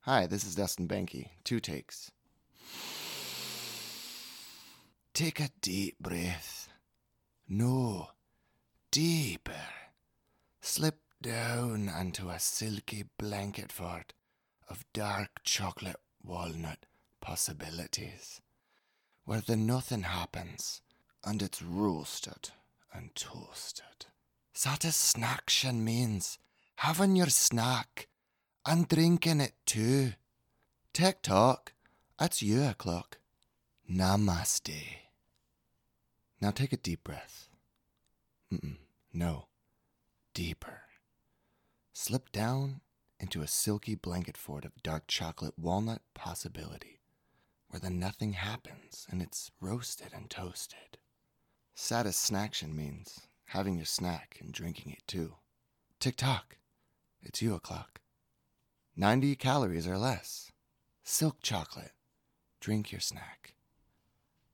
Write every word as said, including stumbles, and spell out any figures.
Hi, this is Dustin Banky. Two takes. Take a deep breath. No, deeper. Slip down onto a silky blanket fort of dark chocolate walnut possibilities, where the nothing happens and it's roasted and toasted. Satisfaction means having your snack and drinking it too. Tick tock, it's you o'clock. Namaste. Now take a deep breath. Mm-mm, no, deeper. Slip down into a silky blanket fort of dark chocolate walnut possibility, where the nothing happens and it's roasted and toasted. Satisfaction means having your snack and drinking it too. Tick tock, it's you o'clock. ninety calories or less. Silk chocolate. Drink your snack.